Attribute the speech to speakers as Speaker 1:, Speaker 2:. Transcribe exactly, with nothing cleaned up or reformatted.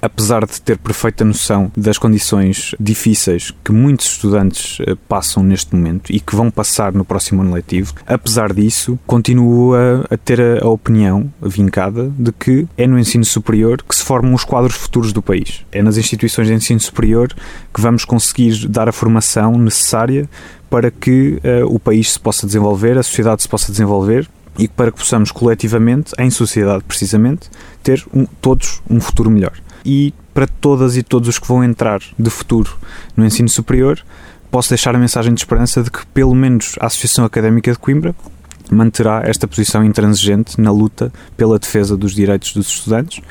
Speaker 1: apesar de ter perfeita noção das condições difíceis que muitos estudantes passam neste momento e que vão passar no próximo ano letivo, apesar disso, continuo a, a ter a, a opinião vincada de que é no ensino superior que se formam os quadros futuros do país. É nas instituições de ensino superior que vamos conseguir dar a formação necessária para que uh, o país se possa desenvolver, a sociedade se possa desenvolver e para que possamos coletivamente, em sociedade precisamente, ter um, todos um futuro melhor. E para todas e todos os que vão entrar de futuro no ensino superior, posso deixar a mensagem de esperança de que pelo menos a Associação Académica de Coimbra manterá esta posição intransigente na luta pela defesa dos direitos dos estudantes